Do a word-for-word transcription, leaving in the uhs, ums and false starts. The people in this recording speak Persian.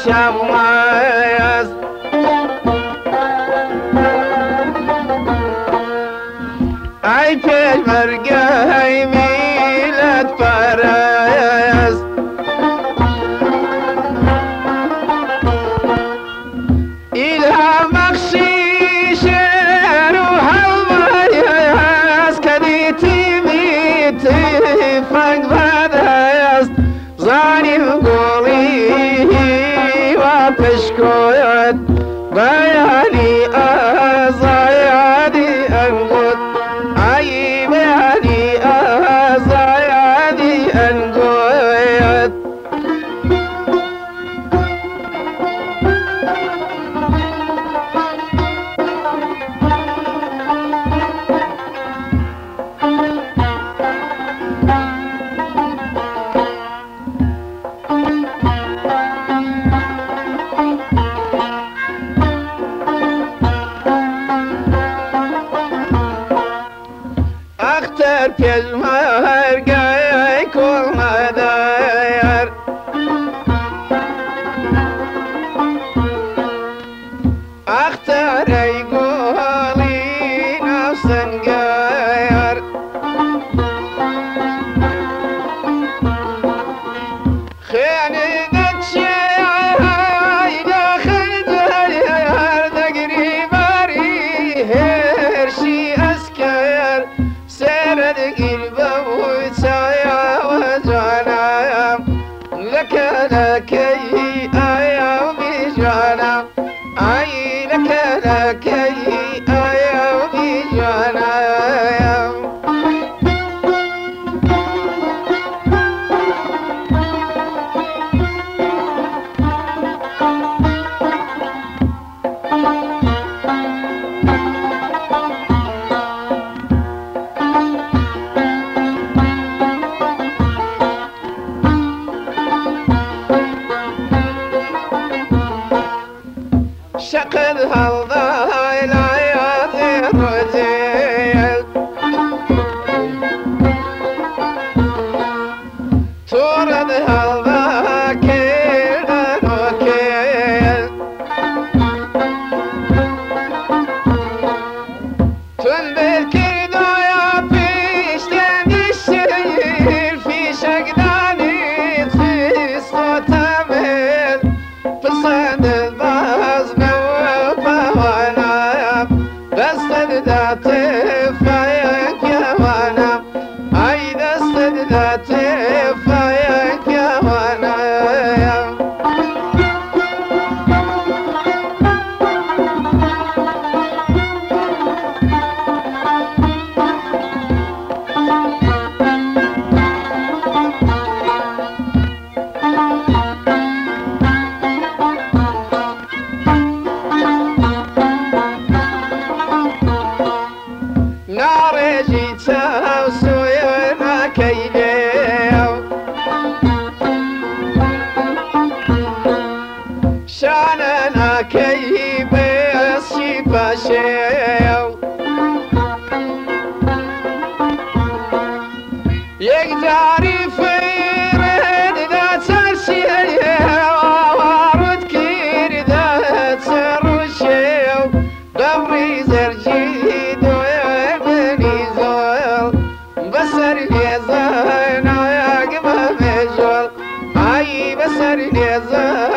شماس ای پژمرگه ای میلت پرست ایلهم بخشیش روح المایست کدی تیمی تفنگ بدست ظالم قولی و پشکویت بیانی ازایادی انگود ای بیانی ازایادی انگویت اختر پژمرگه کل مدار اختر ای گلی نفسنگر خیلی دچه ای داخل دار دگری باری هرشی اسکر سرد قلبه سايا وجانا لك لك يا بجانا اي لك لك يا بجانا شقد هالضا لا يضير رجيل تورد هالضا كيل وكيل تنبل كيدو يا فيش تندي الشيل في شقداني تخيص وتميل بصد البازن دست فيك يا وانا اي دست فيك يا وانا نار جيتها وسوينا كيليو شاننا كي بس شيباشيو يقدر يفرد ذات سرشيو وارد كير ذات سرشيو دبري زرجيد ويبني زول بسر ليزان ويقبل مجول اي بسر ليزان